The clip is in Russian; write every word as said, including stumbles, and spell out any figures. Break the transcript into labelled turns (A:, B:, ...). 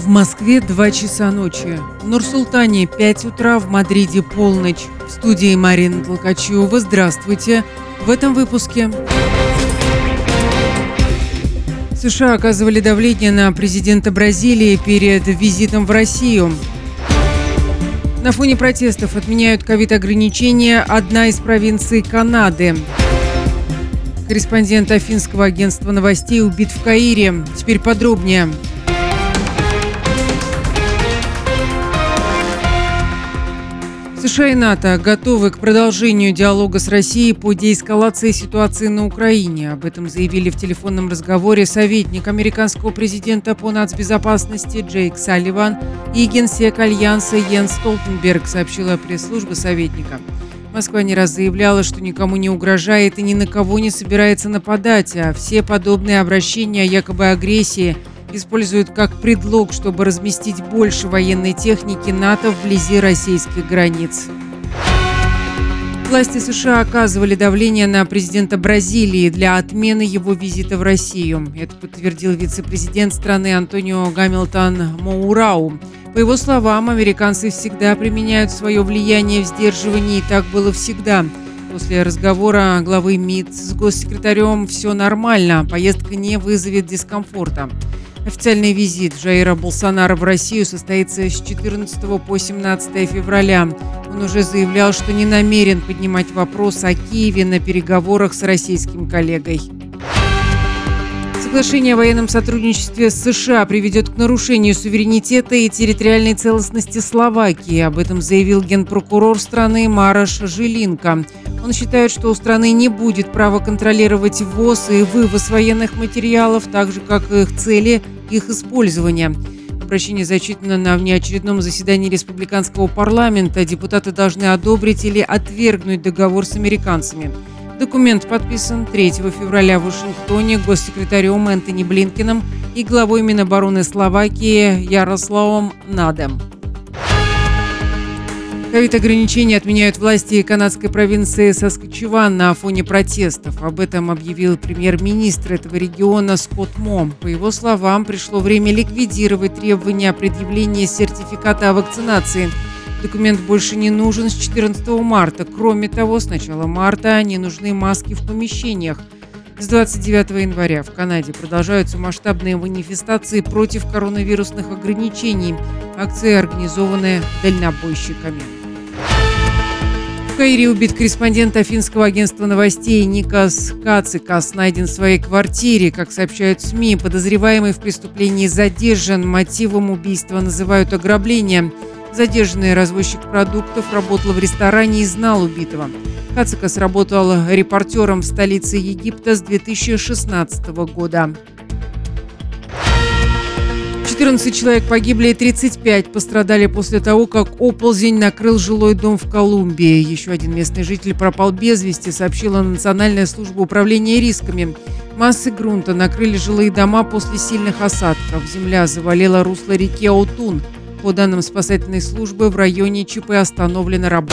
A: В Москве два часа ночи, в Нур-Султане пять утра, в Мадриде полночь. В студии Марина Толкачева. Здравствуйте. В этом выпуске. США оказывали давление на президента Бразилии перед визитом в Россию. На фоне протестов отменяют ковид-ограничения одна из провинций Канады. Корреспондент Афинского агентства новостей убит в Каире. Теперь подробнее. США и НАТО готовы к продолжению диалога с Россией по деэскалации ситуации на Украине. Об этом заявили в телефонном разговоре советник американского президента по нацбезопасности Джейк Салливан и генсек Альянса Йенс Столтенберг, сообщила пресс-служба советника. Москва не раз заявляла, что никому не угрожает и ни на кого не собирается нападать, а все подобные обращения о якобы агрессии используют как предлог, чтобы разместить больше военной техники НАТО вблизи российских границ. Власти США оказывали давление на президента Бразилии для отмены его визита в Россию. Это подтвердил вице-президент страны Антонио Гамилтон Моурау. По его словам, американцы всегда применяют свое влияние в сдерживании, и так было всегда. После разговора главы МИД с госсекретарем все нормально, поездка не вызовет дискомфорта. Официальный визит Жаира Болсонaro в Россию состоится с четырнадцатого по семнадцатое февраля. Он уже заявлял, что не намерен поднимать вопрос о Киеве на переговорах с российским коллегой. Соглашение о военном сотрудничестве с США приведет к нарушению суверенитета и территориальной целостности Словакии. Об этом заявил генпрокурор страны Марош Жилинка. Он считает, что у страны не будет права контролировать ввоз и вывоз военных материалов, так же, как и их цели их использования. Обращение зачитано на внеочередном заседании республиканского парламента. Депутаты должны одобрить или отвергнуть договор с американцами. Документ подписан третьего февраля в Вашингтоне госсекретарем Энтони Блинкеном и главой Минобороны Словакии Ярославом Надем. Ковид-ограничения отменяют власти канадской провинции Саскачеван на фоне протестов. Об этом объявил премьер-министр этого региона Скотт Мо. По его словам, пришло время ликвидировать требования о предъявлении сертификата о вакцинации. Документ больше не нужен с четырнадцатого марта. Кроме того, с начала марта не нужны маски в помещениях. С двадцать девятого января в Канаде продолжаются масштабные манифестации против коронавирусных ограничений. Акции организованы дальнобойщиками. В Каире убит корреспондент Афинского агентства новостей Никос Кацикас. Найден в своей квартире. Как сообщают СМИ, подозреваемый в преступлении задержан. Мотивом убийства называют ограбление. Задержанный развозчик продуктов работал в ресторане и знал убитого. Кацикас работал репортером в столице Египта с две тысячи шестнадцатого года. четырнадцать человек погибли и тридцать пять пострадали после того, как оползень накрыл жилой дом в Колумбии. Еще один местный житель пропал без вести, сообщила Национальная служба управления рисками. Массы грунта накрыли жилые дома после сильных осадков. Земля завалила русло реки Аутун. По данным спасательной службы, в районе ЧП остановлена работа.